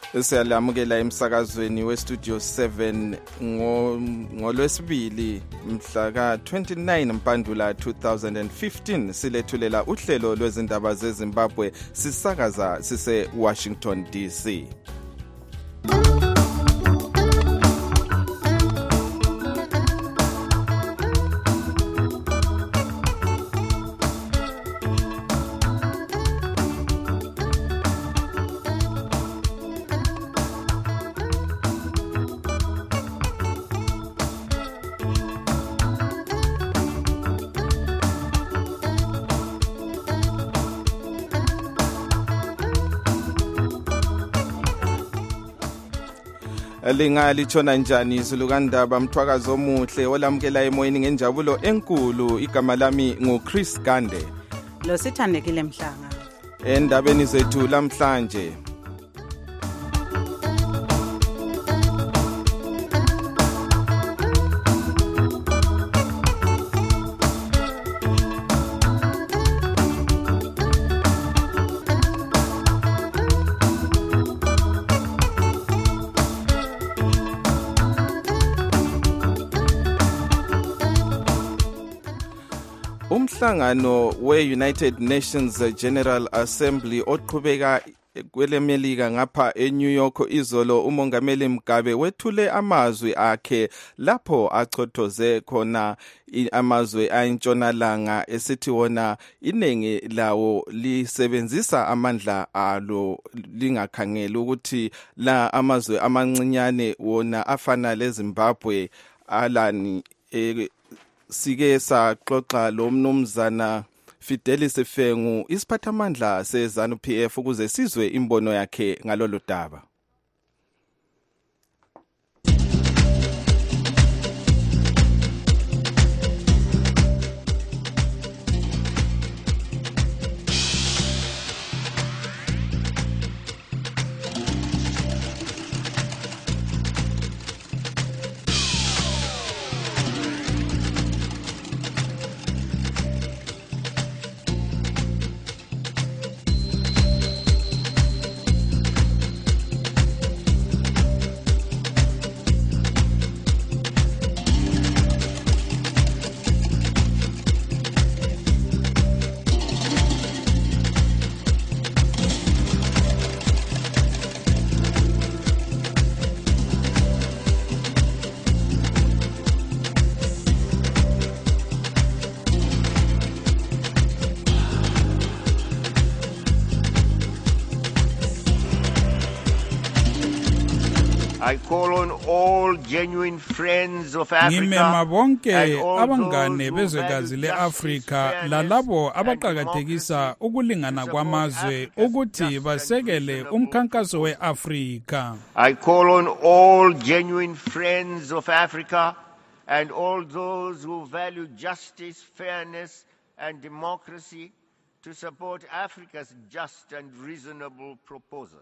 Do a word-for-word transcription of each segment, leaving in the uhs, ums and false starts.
Siyalamukela emsakazweni westudio seven ngo ngolwesibili mhla ka twenty-nine Mpandula two thousand fifteen silethulela uhlelo lwezindaba zeZimbabwe sisakaza sise Washington D C. Linga lichona njani izulukandaba mthwakazo omuhle olamukela emoyeni ngenjabulo enkulu. Igama lami nguChris Gande. Lo sithandekile Mhlanga. Endabeni zethu lamhlanje umhlangano we-United Nations General Assembly oqhubeka kwelemelika ngapha eNew York izolo umongameli Mugabe wethule amazwi akhe lapho achothoze khona amazwe ayintshonalanga esithi wona inengi lawo lisebenzisa amandla alo lingakhangela ukuthi la amazwe amancinyane wona afana leZimbabwe alani e, sike saxoxa lo mnumzana Fidelis Fengu isiphathamandla seZANU P F ukuze sizwe imbono yakhe ngalolu daba. I call on all genuine friends of Africa. Ngimema bonke abangane bezwekazi leAfrika lalabo abaqhakathekisa ukulingana kwamazwe ukuthi basekele umkhankaso weAfrika. I call on all genuine friends of Africa and all those who value justice, fairness and democracy to support Africa's just and reasonable proposals.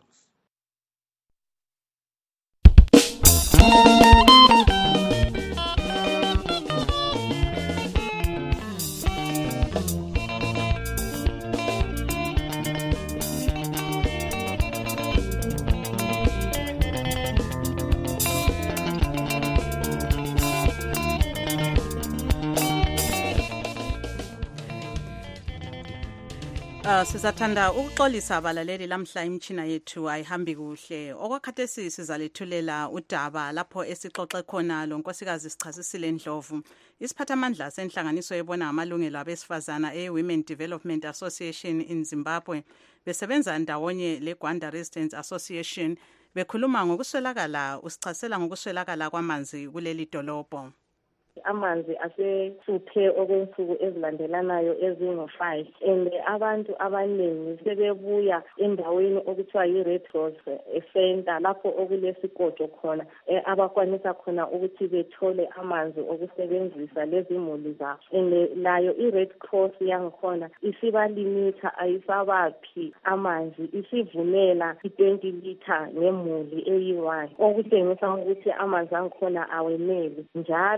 Uh, sizathanda ukuxolisa abalaleli lamhla imtshina yethu ayihambi kuhle. Okwakhathesi sizalethulela udaba lapho esixoxe khona lo nkosikazi Sichasisile Ndlovu, isiphathamandla senhlanganiso ebona amalungelo abesifazana e-Women Development Association in Zimbabwe besebenza ndawonye le-Gwanda Residents Association bekhuluma ngokuswelakala usichasela ngokuswelakala kwamanzi kuleli dolobho. Amanzi asehluphe okwensuku ezilandelanayo ezingo five and abantu abaningi sebebuya endaweni okuthiwa yi-Red Cross Center lapho okulesikotsho khona abakwanisa khona ukuthi bethole amanzi okusebenzisa lezimuli zabo. And layo i-Red Cross yangikhona isibalimitha ayisabaphi amanzi, isivumela i-twenty litre ngemuli eyi-one okutshengisa ukuthi amanzi angikhona awenele njalo lokho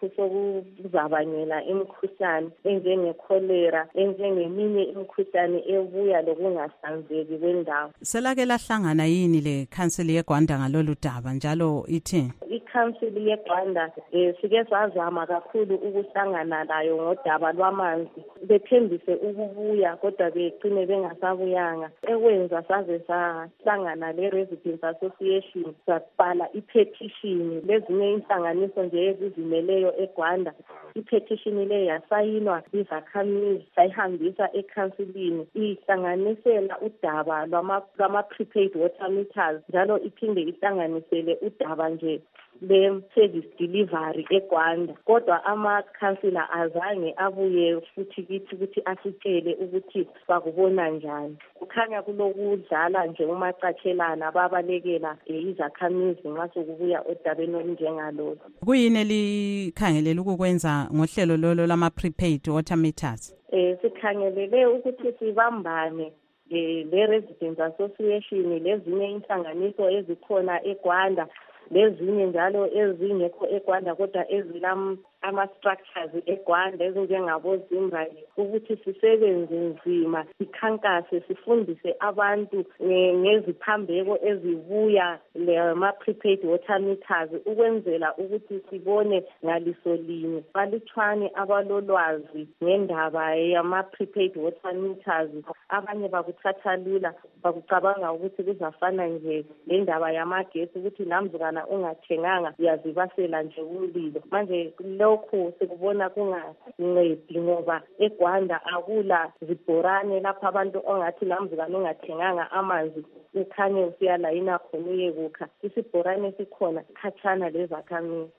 lokhu sokuzabangela imikhuhlane enjenge-cholera, enjengeminye imikhuhlane ebuya lokungasanzeki kwendawo. Selake lahlangana yini le council yeGwanda ngalolu daba njalo ithi? I-council yeGwanda eh, sike sazama kakhulu ukuhlangana layo ngodaba lwamanzi. Bethembise ukubuya kodwa begcine bengasabuyanga. Ekwenza saze sahlangana le-Residents Association sabhala i-petition lezinye inhlanganiso nje ezizimeleyo eGwanda. I-petition le yasayinwa izakhamizi sayihambisa ekhansilini ihlanganisela udaba lwama-prepaid water meters njalo iphinde ihlanganisele udaba nje le-service delivery eGwanda. Kodwa amakhansila azange abuye futhi kithi ukuthi asitshele ukuthi bakubona njani. Kukhanya kulokudlala nje umacatshelana babalekela izakhamizi nxa sokubuya odabeni olunjengalolu. Kuyini elikhangelela ukukwenza ngohlelo lolo lama-prepaid water meters? Eh sikhangelele ukuthi sibambane eh le-Residents Association lezinye inhlanganiso ezikhona eGwanda lezinye njalo ezingekho eGwanda kodwa ezilam ama-structures eGwanda ezinjengabo Zimbabwe ukuthi sisebenze nzima sikhankase sifundise abantu ngeziphambeko ezibuya lama-prepaid water meters ukwenzela ukuthi sibone ngaliso linye balutshwane abalolwazi ngendaba yama-prepaid water meters. Abanye bakuthatha lula bakucabanga ukuthi kuzafana nje lendaba yamagesi ukuthi lamzukana ungathenganga uyazibasela nje umlilo. Manje lokho sikubona kungancedi ngoba eGwanda akula zibhorane lapha abantu ongathi lamzukana ungathenganga amanzi ukhanye usiyalayina khona uyekukha. Isibhorane sikhona khatshana lezakhamizi.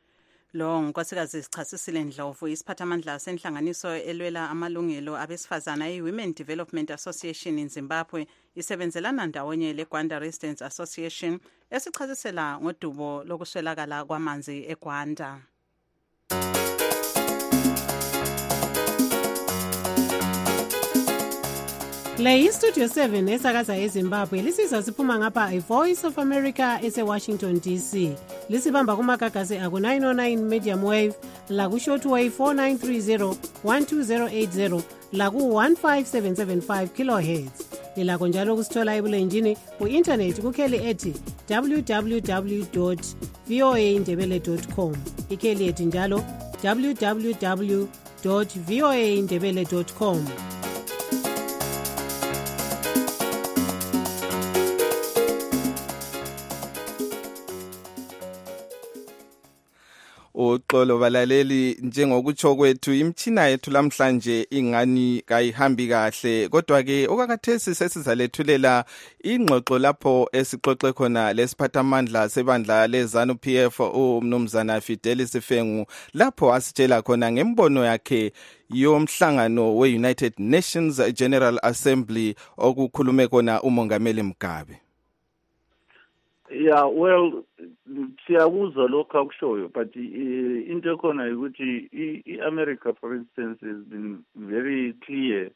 Lo nkosikazi Sichasisile Ndlovu isiphathamandla senhlanganiso elwela amalungelo abesifazana i-Women Development Association in Zimbabwe isebenzelana ndawonye leGwanda Residents Association esichasisela ngodubo lokuswelakala kwamanzi eGwanda. Le iStudio seven esakaza eZimbabwe lisizwa siphuma ngapha iVoice of America ese-Washington D C. Lisibamba kumagagasi aku nine oh nine medium wave, laku shortwave four nine three zero, one two zero eight zero, laku one five seven seven five kilohertz. Lilakho njalo kusithola ebulenjini ku-internet kukheli ethi w w w dot v o a ndebele dot com. Ikheli ethi njalo w w w dot v o a ndebele dot com. Uxolo balaleli, njengokutsho kwethu imtshina yethu lamhlanje ingani kayihambi kahle, kodwa ke okakathesi sesizalethulela ingxoxo lapho esixoxe khona lesiphathamandla sebandla leZANU P F uMnumzana Fidelis Fengu lapho asitshela khona ngembono yakhe yomhlangano we-United Nations General Assembly okukhulume khona uMongameli Mugabe. Yeah, well, siyakuzwa lokho akushoyo, but uh, into ekhona ukuthi i-America, for instance, has been very clear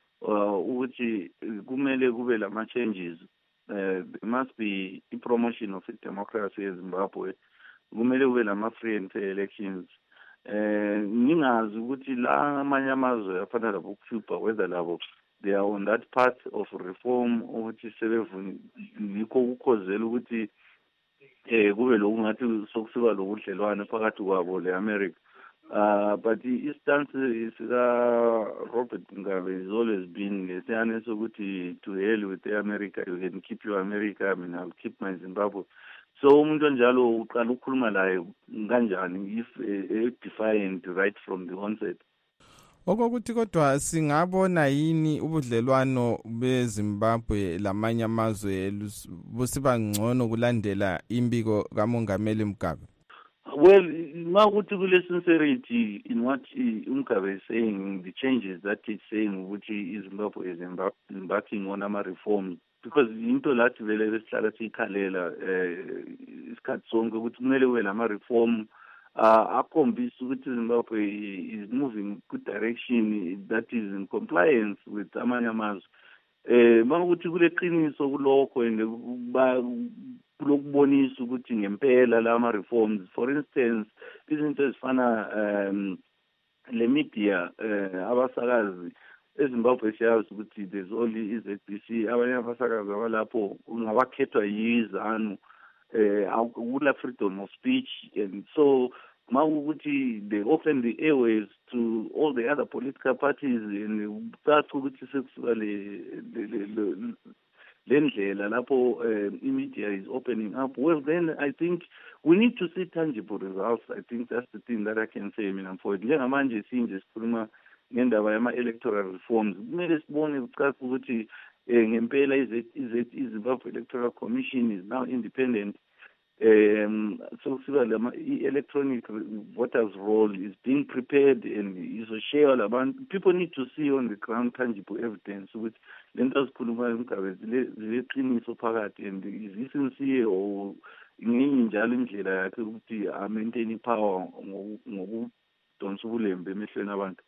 ukuthi kumele kube lama changes. Uh, there must be a promotion of democracy in Zimbabwe. Kumele kube lama free and fair elections. Uh, ningazi ukuthi la amanye amazwe afana labo Cuba whether labo they are on that path of reform ukuthi sebevuni yikho kukhozela ukuthi eh kube lokungathi sokusuka lokudlelwane phakathi kwabo leAmerica. Uh, but the stance is uh, Robert Mugabe has always been lesiyane sokuthi to hell with America, you can keep your America, I mean I'll keep my Zimbabwe. So umuntu onjalo uqala ukukhuluma laye kanjani if uh, defiant right from the onset. Okokuthi kodwa singabona yini ubudlelwano beZimbabwe lamanye amazwe busiba ngcono kulandela imbiko kaMongameli Mugabe? Well, makuthi kule sincerity in what Mugabe is saying, the changes that he's saying, which Zimbabwe is embarking on ama reforms, because into lathi vele besihlala sikhalela isikhathi sonke ukuthi kumele kube lama reform uh akhombisa ukuthi Zimbabwe is moving good direction that is in compliance with amanye amazwe. eh makuthi kuleqiniso kulokho and kulokubonisa ukuthi ngempela lama reforms, for instance izinto ezifana um le media eh abasakazi eZimbabwe siyazi ukuthi there's only is Z B C, abanye abasakazi abalapho ngabakhethwa yizanu eh akula freedom of speech, and so mawukuthi they open the airways to all the other political parties and start ukuthi sekusuka le lendlela lapho media is opening up. Well, then I think we need to see tangible results. I think that's the thing that I can say mina for it. Njengamanje sinje sikhuluma ngendaba yama electoral reforms, kumele sibone ucaca ukuthi ngempela iZimbabwe Electoral Commission is now independent. Um, so the electronic voters roll is being prepared and is a share about people need to see on the ground tangible evidence with lenters so phakathi, and is this sincere or njalo indlela yakhe ukuthi a maintaining power ngokudonsa ubulembe emehlweni abantu.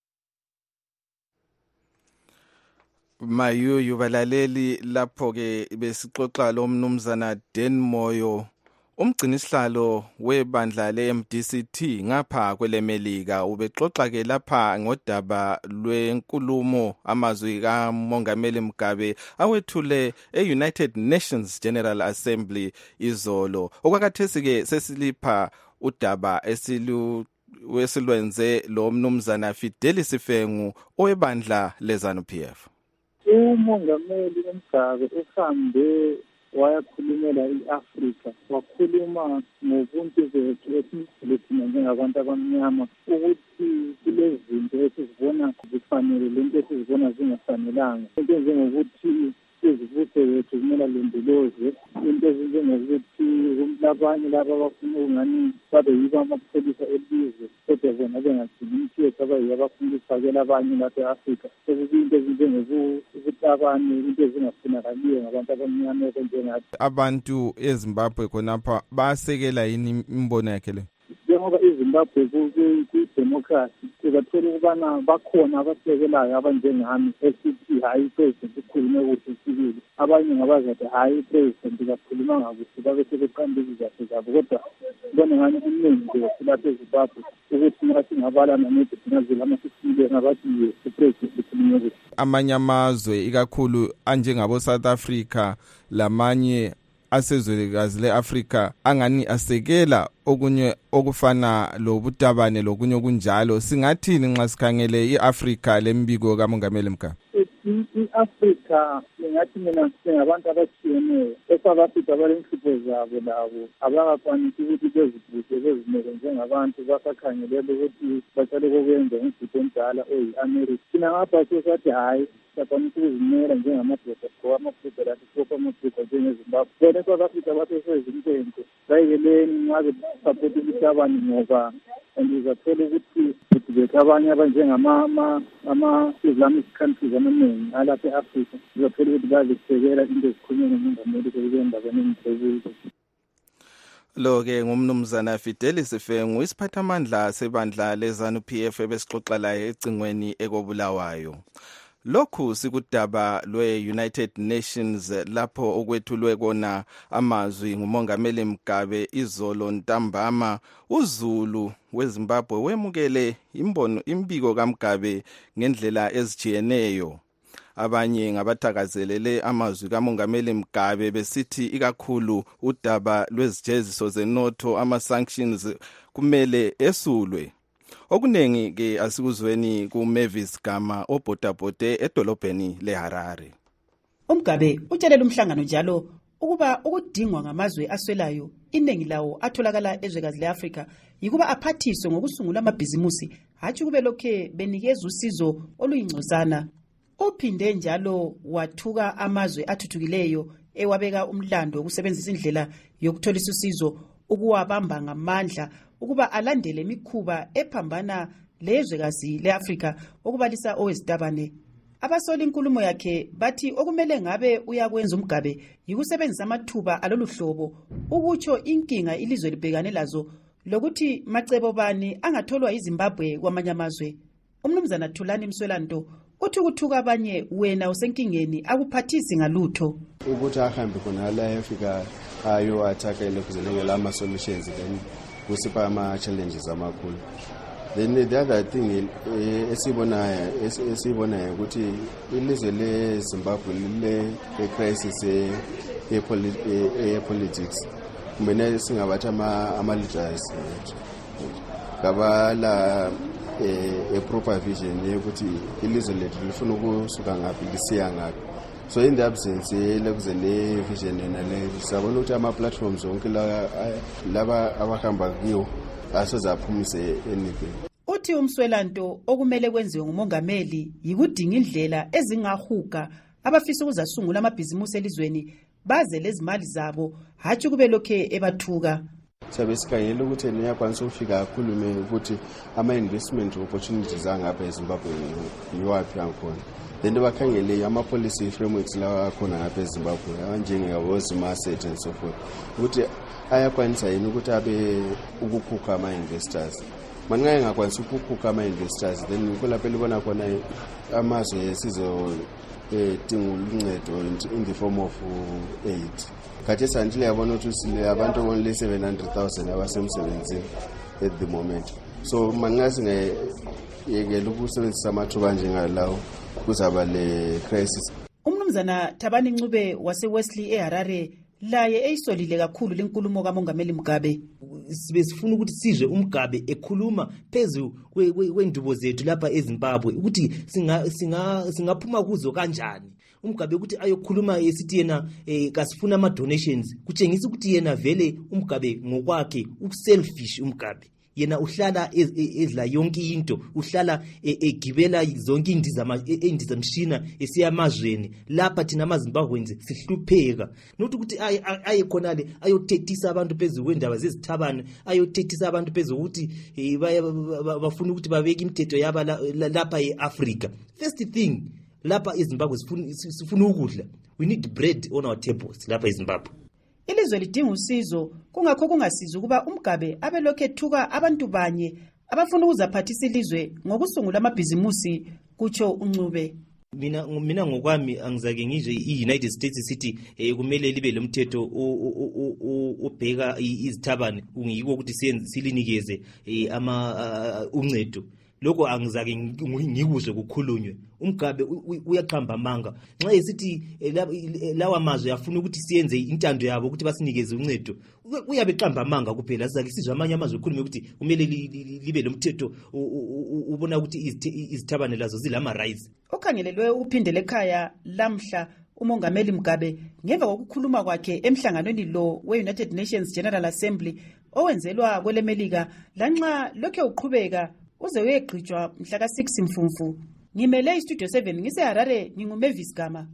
Mayuyu balaleli lapho ke besixoxa lo mnumzana Den Moyo, umgcinisihlalo webandla le-M D C T ngapha kwelemelika. Ubexoxa ke lapha ngodaba lwenkulumo amazwi kaMongameli Mugabe awethule e-United Nations General Assembly izolo. Okwakhathesi ke sesilipha udaba esilu wesilwenze lo mnumzana Fidelis Sifengu owebandla le-ZANU-P F. uMongameli Mugabe uhambe wayakhulumela i-Afrika, wakhuluma ngobuntu bethu esithina njengabantu abamnyama, ukuthi kulezinto esizibona zifanele lento esizibona zingafanelanga, into ezinjengokuthi izibuthe bethu kumele londolozwe, into ezinjengokuthi labanye laba abafuna ukungani babe yibo amapholisa elizwe kodwa bona bengagcini imithetho abayibo abafuna ukufakela abanye lapha e-Afrika. Into ezinjengokuthi abanye into ezingafunakaliyo ngabantu abamnyama njengathi. Abantu eZimbabwe khonapha basekela yini imbono yakhe le? Njengoba iZimbabwe kuyidemocracy, sibathola ukubana bakhona abasekelayo abanjengami esithi hayi president ukhulume kuhle sibili, abanye ngabazathi hayi president kakhulumanga kuhle babe sebeqamba izizathu zabo, kodwa bona ngani umningi lapha eZimbabwe ukuthi ngathi ngabalana nethi sinazile amasisile ngabathi president ukhulume kuhle. Amanye amazwe ikakhulu anjengabo South Africa lamanye asezwekazi le-Afrika angani asekela okunye okufana lobutabane lokunye okunjalo. Singathini nxa sikhangele i-Afrika lembiko kaMongameli Mugabe? I-Afrika ngathi mina singabantu abatshiyeneyo. eSouth Africa balenhlupho zabo labo abakakwanisi ukuthi bezibuse bezimele njengabantu basakhangelela ukuthi baqale kokwenza ngizitho njalo oyi-America. Thina ngapha sesathi hayi sakwanisa ukuzimela njengamadoda ngoba amadoda lathi sopha amadoda njengeZimbabwe. Bona eSouth Africa basesezintente bayikeleni ngabe support ukutabani ngoba and uzathola ukuthi ukuthi abanye abanjengama ama-Islamic countries amaningi alapha e-Afrika uzathola ukuthi bazisekela into ezikhulunywa noMongameli kule ndaba nemsebenzi. Lo-ke ngumnumzana Fidelis Sifengu, isiphathamandla sebandla le-ZANU-P F ebesixoxa laye ecingweni ekobulawayo. Lokhu sikudaba lwe-United Nations lapho okwethulwe kona amazwi nguMongameli Mugabe izolo ntambama. uZulu weZimbabwe wemukele imbono imbiko kaMugabe ngendlela ezijiyeneyo. Abanye ngabathakazelele amazwi kaMongameli Mugabe besithi ikakhulu udaba lwezijeziso zenotho ama-sanctions kumele esulwe. Okunengi ke asikuzweni kuMavis Gama obhotabhote edolobheni leHarare. uMugabe utshelela umhlangano njalo ukuba ukudingwa ngamazwe aswelayo iningi lawo atholakala ezwekazi leAfrika yikuba aphathiswe ngokusungula amabhizimusi hatshi kube lokhe benikeza usizo oluyingcozana. Uphinde njalo wathuka amazwe athuthukileyo ewabeka umlando wokusebenzisa indlela yokutholisa usizo ukuwabamba ngamandla ukuba alandele imikhuba ephambana lezwekazi leAfrika okubalisa owezitabane. Abasola inkulumo yakhe bathi okumele ngabe uyakwenza uMugabe yikusebenzisa amathuba aloluhlobo ukutsho inkinga ilizwe libhekane lazo lokuthi macebo bani angatholwa yiZimbabwe kwamanye amazwe. Umnumzana Thulani Mswelanto uthi ukuthuka abanye wena usenkingeni akuphathisi ngalutho ukuthi ahambe khona la efika ayo athakele kuzelela ama solutions then kusipha ama challenges amakhulu. Then the other thing esibona esibona ukuthi ilizwe le Zimbabwe le crisis e politics kumele singabatha ama ama leaders kabala a proper vision ukuthi ilizwe lethu lifuna ukusuka ngaphi lisiya ngaphi. So in the absence lekuze le vision nale sabona ukuthi ama platforms onke la laba abahamba kiyo asozaphumise anything. Uthi umswelanto okumele kwenziwe ngumongameli yikudinga indlela ezingahuga abafisa ukuzasungula amabhizimusi elizweni baze lezimali zabo hathi kube lokhe ebathuka. Sabe sikhangela ukuthi niyakwanisa ukufika kakhulume ukuthi ama investment opportunities angapha eZimbabwe yiwaphi ankhona. Then bakhangele ama policy frameworks lawa akhona ngapha eZimbabwe anjenge yabo asset and so forth ukuthi ayakwanisa yini ukuthi abe ukukhupha ama investors. Mangaye ngakwanisa ukukhupha ama investors then kulapho libona khona amazwe sizo edinga uncedo in the form of aid. Khathi santile yabona ukuthi sile abantu only seven hundred thousand abasemsebenzini at the moment. So mangazi ngiyekela ukusebenzisa amathuba njengalawo kuzaba le crisis. Umnumzana Thabani Ncube wase Wesley eHarare laye eyisolile kakhulu lenkulumo kaMongameli Mugabe. Sibe sifuna ukuthi sizwe uMugabe ekhuluma phezulu kwendubo zethu lapha eZimbabwe ukuthi singa singa singaphuma kuzo kanjani. uMugabe ukuthi ayokhuluma esithi yena kasifuna ama donations kutshengisa ukuthi yena vele uMugabe ngokwakhe uselfish uMugabe. Yena uhlala ezla yonke into uhlala egibela zonke indiza indiza mshina esiyamazweni lapha thina amaZimbabweans sihlupheka nokuthi ukuthi aye khonale ayothethisa abantu phezulu kwendaba zezithabane ayothethisa abantu phezulu ukuthi bafuna ukuthi babeke imithetho yaba lapha eAfrica. First thing lapha eZimbabwe sifuna ukudla, we need bread on our tables lapha eZimbabwe. Ilizwe lidinga usizo kungakho kungasiza ukuba uMugabe abe lokho ethuka abantu banye abafuna ukuzaphathisa ilizwe ngokusungula amabhizimusi kutsho uNcube. Mina mina ngokwami angizake ngize iUnited States City kumele libe lomthetho obheka izithabane ungiyiko ukuthi silinikeze ama uncedo. Lokho angizake ngikuze kukhulunywe. uMugabe uyaqhamba amanga nxa esithi lawa mazwe afuna ukuthi siyenze intando yabo ukuthi basinikeze uncedo uyabe qhamba amanga kuphela. Sizake sizwe amanye amazwe khulume ukuthi kumele libe lomthetho ubona ukuthi izithabane lazo zilama rights. Okhangelelwe uphindele ekhaya lamhla uMongameli Mugabe ngemva kokukhuluma kwakhe emhlanganweni lo we-United Nations General Assembly owenzelwa kwelemelika lanxa lokho uqhubeka uze uyegqitshwa mhla ka six Mfumfu. Ngimele iStudio seven ngiseHarare nginguMavis Gama.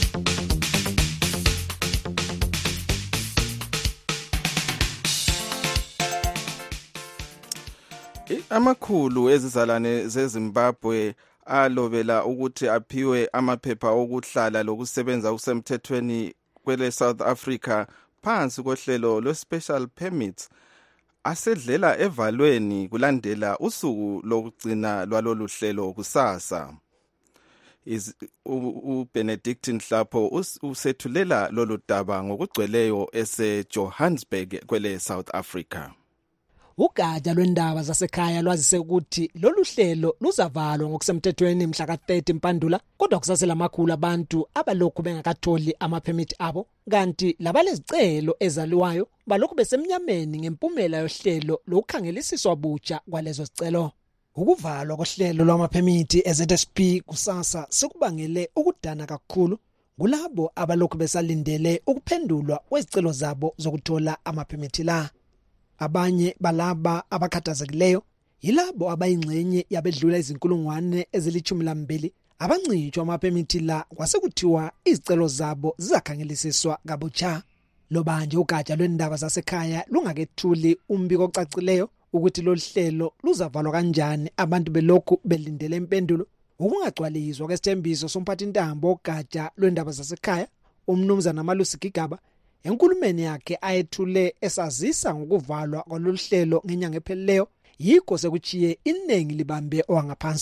Amakhulu ezizalwane zeZimbabwe alobela ukuthi aphiwe amaphepha okuhlala lokusebenza kusemthethweni kwele South Africa phansi kohlelo lwe-special permits asedlela evalweni kulandela usuku lokugcina lwalolu hlelo kusasa. uBenedictine Hlapho usethulela lolu daba ngokugcweleyo eseJohannesburg kwele South Africa. Ugatsha lwendaba zasekhaya lwazise ukuthi lolu hlelo luzavalwa ngokusemthethweni mhla ka thirty Mpandula kodwa kusasela amakhulu abantu abalokhu bengakatholi amapermit abo kanti labalezicelo ezaliwayo balokhu besemnyameni ngempumela yohlelo lokukhangelisiswa butsha kwalezo sicelo. Ukuvalwa kohlelo lwamapermit eZ S P kusasa sekubangele ukudana kakhulu kulabo abalokhu besalindele ukuphendulwa kwezicelo zabo zokuthola amapermit la. Abanye balaba abakhathazekileyo yilabo abayingxenye yabedlula izinkulungwane ezilithumi lambili abancitshwa amapermit la kwasekuthiwa izicelo zabo zizakhangelisiswa kabutsha. Lobanje ugatsha lwendaba zasekhaya lungakethuli umbiko ocacileyo ukuthi lo hlelo luzavalwa kanjani abantu belokhu belindele impendulo. Ukungagcwaliswa kwesithembiso somphathi intambo ogatsha lwendaba zasekhaya umnumzana Malusi Gigaba enkulumeni yakhe ayethule esazisa ngokuvalwa kwalolu hlelo ngenyanga ephelileyo yikho sekuchiye inengi libambe owangaphansi.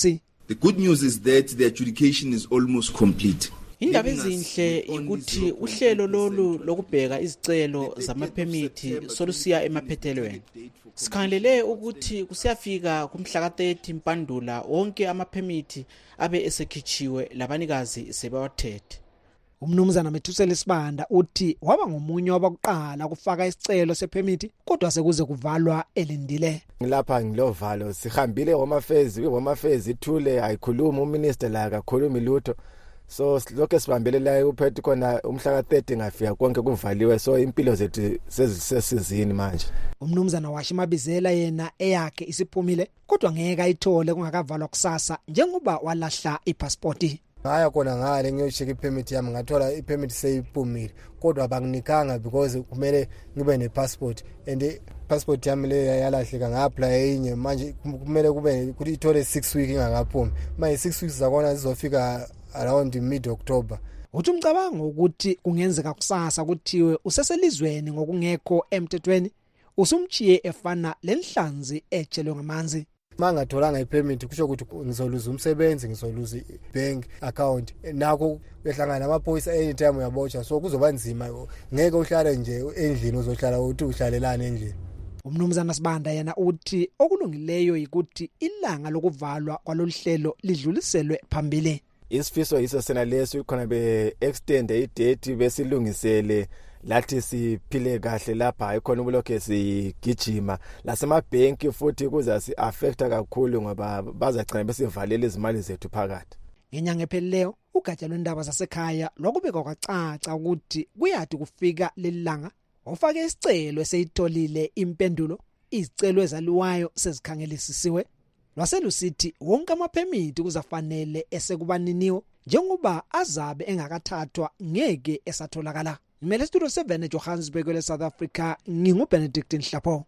The good news is that the adjudication is almost complete. Indaba ezinhle ukuthi uhlelo lolu lokubheka izicelo zamaphemithi solusiya emaphethelweni. Sikhangelele ukuthi kusiyafika kumhla ka thirty Mpandula wonke amaphemithi abe esekhichiwe labanikazi sebawathethe. Umnumzana Methusela Sibanda uthi waba ngomunye wabakuqala kufaka isicelo sephemithi kodwa sekuze kuvalwa elindile. Ngilapha ngilovalo sihambile Home Affairs, Home Affairs ithule ayikhuluma uminister la akakhuluma lutho. So lokho sibambele la uphethe khona umhla ka thirty ngafika konke kuvaliwe, so impilo zethu sezisesizini manje. Umnumzana Washimabizela yena eyakhe isiphumile kodwa ngeke ayithole kungakavalwa kusasa njengoba walahla ipassport. Ngaya khona ngale ngiyoshika ipermit yami ngathola ipermit seyiphumile kodwa banginikanga because kumele ngibe nepassport and passport yami le yalahleka nga-apply enye manje kumele kube ukuthi ithole six weeks ingakaphumi. Manje six weeks zakona zizofika around mid October. Uthi umcabango ukuthi kungenzeka kusasa kuthiwe useselizweni ngokungekho emthethweni usumchiye efana lenhlanzi etshelwe ngamanzi. Mangatholanga ipermit kusho ukuthi ngizoluza umsebenzi, ngizoluza bank account, nakho uyahlangana namaphoyisa anytime uyabotsha, so kuzoba nzima, ngeke uhlale nje endlini uzohlala uthi uhlalelana endlini. Umnumzana Sibanda yena uthi okulungileyo ukuthi ilanga lokuvalwa kwaloluhlelo lidluliselwe phambili. Isifiso yiso sena leso khona be extend idate besilungisele lathi siphile kahle lapha ikhona ubulokhe sigijima lasemabhenki futhi kuza si affecta kakhulu ngoba bazagcina besivalela izimali zethu phakathi. Ngenyanga ephelileyo ugatsha lwendaba zasekhaya lokubeka kwacaca ukuthi kuyathi kufika lelanga ofake isicelo eseyitholile impendulo izicelo ezaliwayo sezikhangelisisiwe. Lwaselusithi wonke amaphemithi kuzafanele esekubaniniwo njengoba azabe engakathathwa ngeke esatholakala. Ngimele Studio seven eJohannesburg kwele South Africa, nginguBenedict Nhlapho.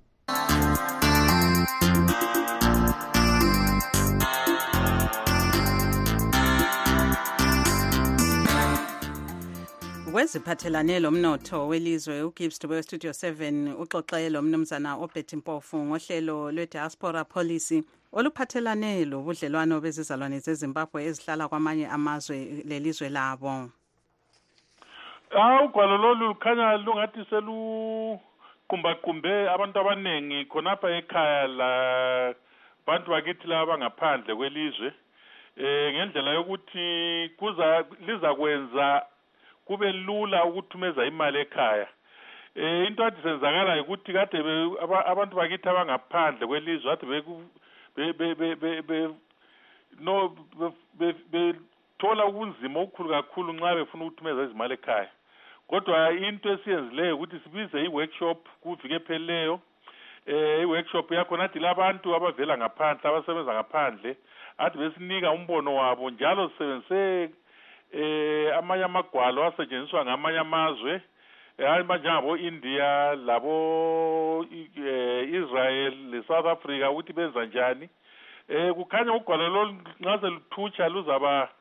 Kweziphathelane lomnotho welizwe uGibbs Dube Studio seven uxoxele lomnumzana oBetty Mpofu ngohlelo lwe-diaspora policy oluphathelane lobudlelwano bezizalwane zeZimbabwe ezihlala kwamanye amazwe lelizwe labo. Ah ugwalo lolu lukhanya lungathi seluqumbaqumbe abantu abanengi khonapha ekhaya la bantu bakithi laba ngaphandle kwelizwe eh ngendlela yokuthi kuza liza kwenza kube lula ukuthumeza imali ekhaya. Eh into athi senzakala ukuthi kade abantu bakithi abangaphandle kwelizwe athi be be be be be no be thola ubunzima obukhulu kakhulu nxa befuna ukuthumeza izimali ekhaya. Kodwa into esiyenzileyo ukuthi sibize i-workshop kuvike epheleyo. Eh i-workshop yakho nathi labantu abavela ngaphandle abasebenza ngaphandle athi besinika umbono wabo njalo sisebenzise eh amanye amagwalo asetshenziswa ngamanye amazwe njengabo India labo Israel le South Africa ukuthi benza njani. Eh kukhanya ugwalo lo nxa seluthutsha luzaba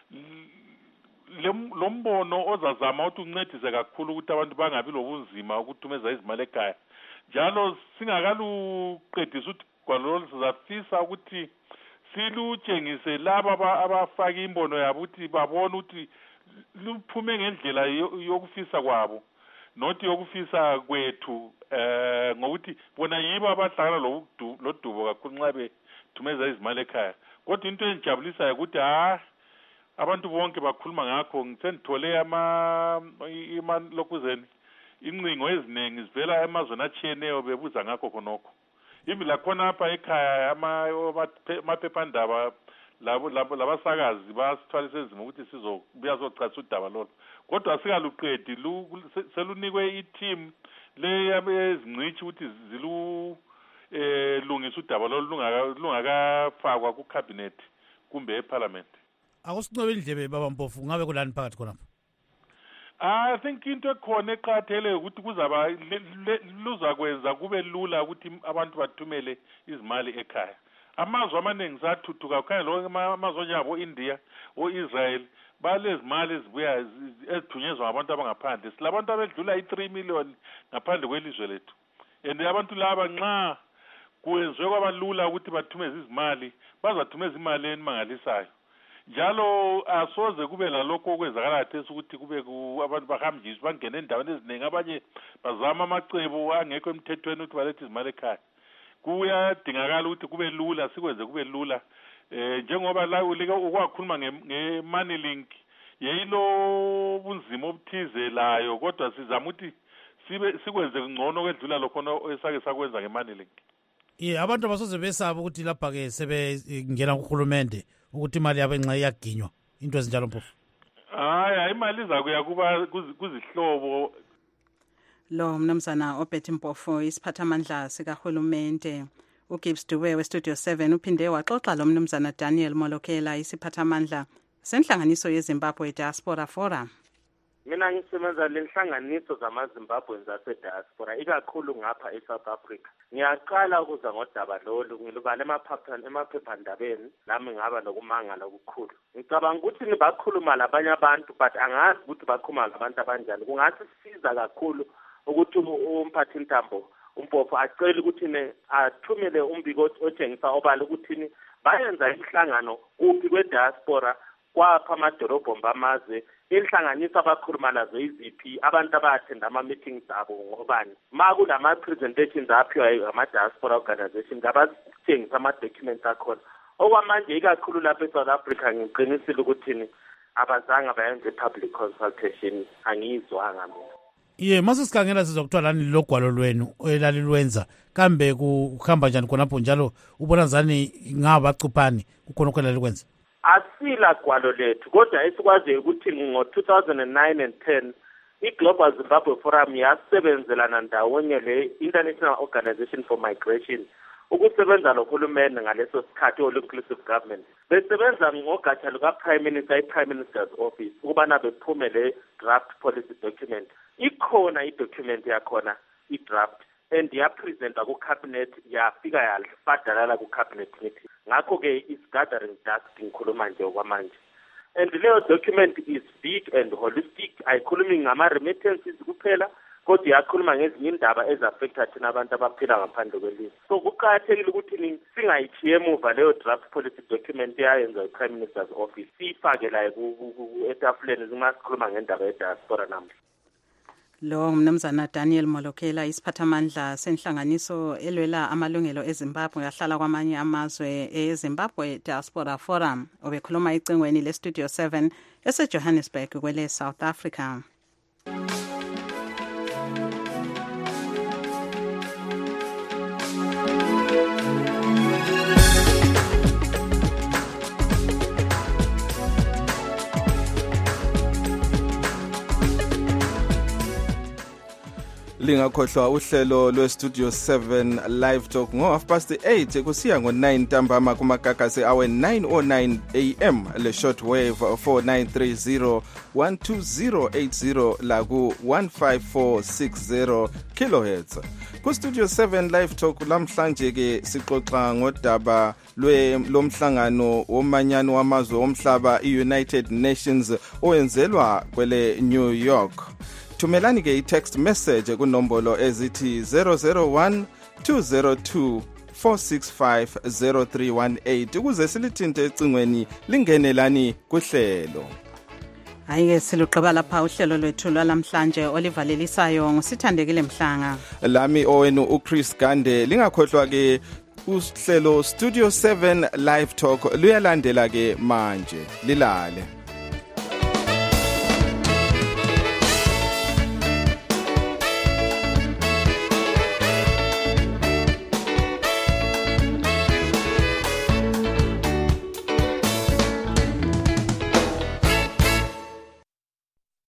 lombono ozazama ukuthi uncedise kakhulu ukuthi abantu bangabi lobunzima ukuthumeza izimali ekhaya. Njalo singakaluqedisa ukuthi ugwalo lo sizafisa ukuthi silutshengise laba abafaka imbono yabo ukuthi babone ukuthi luphume ngendlela yokufisa kwabo not yokufisa kwethu eh ngokuthi bona yibo abahlangana lodubo kakhulu nxa bethumeza izimali ekhaya. Kodwa into engijabulisayo ukuthi ha abantu bonke bakhuluma ngakho ngitsendithole ama imani lokuzeni incingo eziningi zivela emazweni atshiyeneyo bebuza ngakho khonokho. Ibi la khona apha ekhaya ama amaphephandaba labo labasakazi basithwalise ezima ukuthi sizobuya sochasa udaba lolo. Kodwa sikaluqedi selunikwe i-team le yabezingcithi ukuthi zilu eh lungisa udaba lolo lungakafakwa ku cabinet kumbe eparliament. Akusincobe indlebe baba Mpofu ngabe kulani phakathi khona. I think into ekhona eqathele ukuthi kuzaba luzakwenza kube lula ukuthi abantu bathumele izimali ekhaya. Amazwe amaningi sathuthuka khaya lo amazwe njengabo India o-Israel balezimali ezibuya ezithunyezwa ngabantu abangaphandle. Silabantu abedlula i three million ngaphandle kwelizwe lethu. And abantu laba nxa kuyenziwe kwabalula ukuthi bathumeze izimali bazathumeza imali enimangalisayo njalo asoze kube lalokho okwenzakala khathesi ukuthi kube abantu bahamjiswa bangena endaweni eziningi abanye bazama amacebo angekho emthethweni ukuthi balethe izimali ekhaya kuyadingakala ukuthi kube lula sikwenze kube lula eh njengoba la ulika ukwakhuluma nge-money link yeyilo bunzima obuthize layo kodwa sizama ukuthi sibe sikwenze ngcono kwedlula lokho esake sakwenza nge-money link. Ye abantu abasoze besaba ukuthi lapha ke sebengena kuhulumende ukuthi imali yabo enxa iyaginywa into ezinjalo Mpofu. Hayi imali iza kuya kuba kuzihlobo. Lo mnumzana oBetty Mpofu isiphathamandla sikahulumente uGibbs Dube weStudio seven uphinde waxoxa lo mnumzana Daniel Molokela isiphathamandla senhlanganiso yeZimbabwe Diaspora Forum. Mina ngisebenza lenhlanganiso zamaZimbabweans asediaspora ikakhulu ngapha eSouth Africa. Ngiyaqala ukuza ngodaba lolu ngilubale emaphephandabeni emaphephandabeni nami ngaba nokumangala okukhulu. Ngicabanga ukuthi nibakhuluma labanye abantu but angazi ukuthi bakhuluma labantu abanjani. Kungasisiza kakhulu ukuthi umphathi Ntambo uMpofu acela ukuthi ne athumele umbiko otshengisa obala ukuthi bayenza inhlangano kuphi kwediaspora kwapha amadolobho bamazwe inhlanganiso abakhuluma lazo iziphi abantu abathenda ama meetings abo ngobani makulama presentations aphiwa ama diaspora organization ngabasitshengisa ama documents akhona okwamanje ikakhulu lapha eSouth Africa ngiqinisile ukuthi abazange bayenze public consultation angizwanga mina. Ye mase sikhangela sizokuthiwa lani logwalo lwenu elalilwenza kambe kuhamba njani khonapho njalo ubona zani ngabacuphani kukhona okwelalikwenza. Asila gwalo lethu kodwa esikwazi ukuthi ngo two thousand nine and ten iGlobal Zimbabwe Forum yasebenzelana ndawonye le International Organization for Migration ukusebenza nohulumende ngaleso sikhathi all inclusive government besebenza ngogatsha luka Prime Minister iPrime Minister's Office ukubana bephume le draft policy document ikhona idocument yakhona idraft and yapresenta ku cabinet yafika yafadalala ku cabinet meeting ngakho ke is gathering dust ngikhuluma nje okwamanje and leyo document is big and holistic ayikhulumi ngama remittances kuphela kodwa yakhuluma ngezinye indaba ezaffecta thina abantu abaphila ngaphandle kwelizwe. So kuqakathekile ukuthi singayichiye emuva leyo draft policy document yayenza iPrime Minister's Office sifake la etafuleni ngasikhuluma ngendaba yediaspora namhla. Lo mnumzana Daniel Molokela isiphathamandla senhlanganiso elwela amalungelo eZimbabwe yahlala kwamanye amazwe eZimbabwe Diaspora Forum obekhuluma icingweni leStudio seven eseJohannesburg kwele South Africa. Lingakhohlwa uhlelo lweStudio seven live talk ngo half past eight kusiya ngo nine ntambama kumagagasi awe nine oh nine a m le short wave four nine three zero one two zero eight zero la ku one five four six zero kilohertz. Ku Studio seven live talk lamhlanje ke sixoxa ngodaba lwe lomhlangano womanyano wamazwe omhlaba iUnited Nations oyenzelwa kwele New York. Thumelani ke i-text message kunombolo ezithi zero zero one two zero two four six five zero three one eight ukuze silithinte ecingweni lingenelani kuhlelo. Ayike siluqaba lapha uhlelo lwethu lwalamhlanje olivalelisayo ngusithandekile Mhlanga. Lami owenu uChris Gande lingakhohlwa ke uhlelo Studio seven live talk luyalandela ke manje lilale.